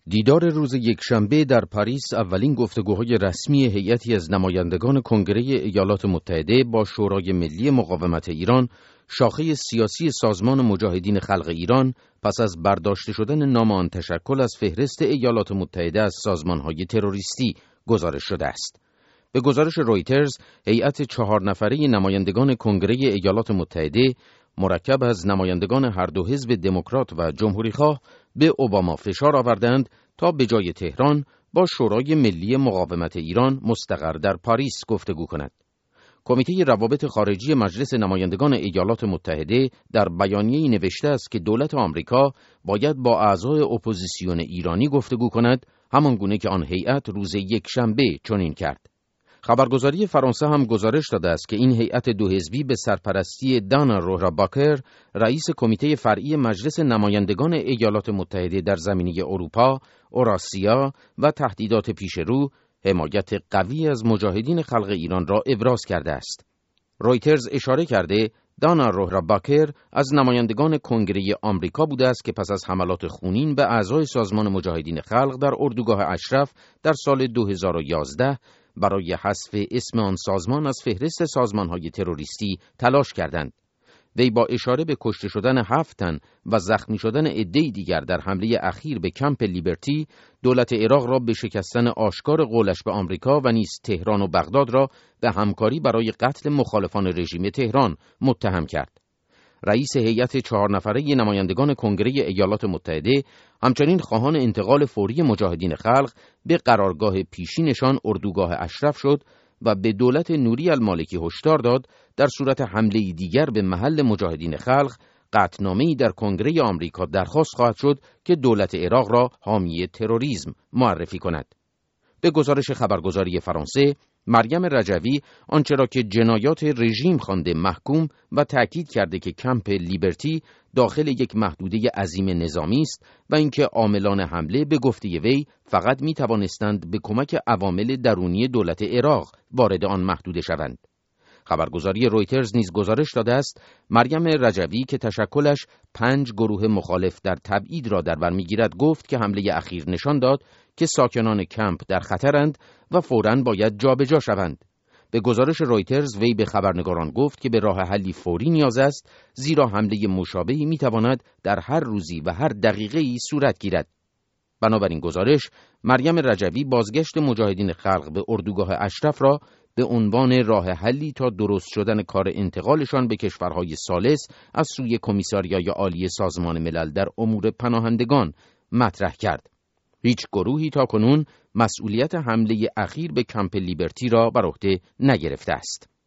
دیدار روز یکشنبه در پاریس اولین گفتگوهای رسمی هیئتی از نمایندگان کنگره ایالات متحده با شورای ملی مقاومت ایران، شاخه سیاسی سازمان مجاهدین خلق ایران، پس از برداشته شدن نام آن تشکل از فهرست ایالات متحده از سازمان‌های تروریستی گزارش شده است. به گزارش رویترز، هیئت 4 نفره نمایندگان کنگره ایالات متحده مرکب از نمایندگان هر دو حزب دموکرات و جمهوری‌خواه به اوباما فشار آوردند تا به جای تهران با شورای ملی مقاومت ایران مستقر در پاریس گفتگو کند. کمیته روابط خارجی مجلس نمایندگان ایالات متحده در بیانیه‌ای نوشته است که دولت آمریکا باید با اعضای اپوزیسیون ایرانی گفتگو کند، همان گونه که آن هیئت روز یکشنبه چنین کرد. خبرگزاری فرانسه هم گزارش داده است که این هیئت دو حزبی به سرپرستی دانا روهراباکر، رئیس کمیته فرعی مجلس نمایندگان ایالات متحده در زمینه اروپا، اوراسیا و تهدیدات پیشرو، حمایت قوی از مجاهدین خلق ایران را ابراز کرده است. رویترز اشاره کرده دانا روهراباکر از نمایندگان کنگره آمریکا بوده است که پس از حملات خونین به اعضای سازمان مجاهدین خلق در اردوگاه اشرف در سال 2011 برای حذف اسم آن سازمان از فهرست سازمان‌های تروریستی تلاش کردند. وی با اشاره به کشته شدن 7 تن و زخمی شدن عده‌ای دیگر در حمله اخیر به کمپ لیبرتی، دولت عراق را به شکستن آشکار قولش به آمریکا و نیز تهران و بغداد را به همکاری برای قتل مخالفان رژیم تهران متهم کرد. رئیس هیئت 4 نفره نمایندگان کنگره ایالات متحده همچنین خواهان انتقال فوری مجاهدین خلق به قرارگاه پیشینشان اردوگاه اشرف شد و به دولت نوری المالکی هشدار داد در صورت حمله دیگر به محل مجاهدین خلق، قطعنامه‌ای در کنگره آمریکا درخواست خواهد شد که دولت عراق را حامی تروریسم معرفی کند. به گزارش خبرگزاری فرانسه، مریم رجوی آنچه را که جنایات رژیم خوانده محکوم و تأکید کرده که کمپ لیبرتی داخل یک محدوده عظیم نظامی است و اینکه عاملان حمله به گفته وی فقط می توانستند به کمک عوامل درونی دولت عراق وارد آن محدوده شوند. خبرگزاری رویترز نیز گزارش داده است مریم رجوی که تشکلش 5 گروه مخالف در تبعید را در بر می‌گیرد گفت که حمله اخیر نشان داد که ساکنان کمپ در خطرند و فوراً باید جابجا شوند. به گزارش رویترز وی به خبرنگاران گفت که به راه حلی فوری نیاز است، زیرا حمله مشابهی می‌تواند در هر روزی و هر دقیقه‌ای صورت گیرد. بنابراین گزارش مریم رجوی بازگشت مجاهدین خلق به اردوگاه اشرف را به عنوان راه حلی تا درست شدن کار انتقالشان به کشورهای ثالث از سوی کمیساریای عالی سازمان ملل در امور پناهندگان مطرح کرد. هیچ گروهی تاکنون مسئولیت حمله اخیر به کمپ لیبرتی را بر عهده نگرفته است.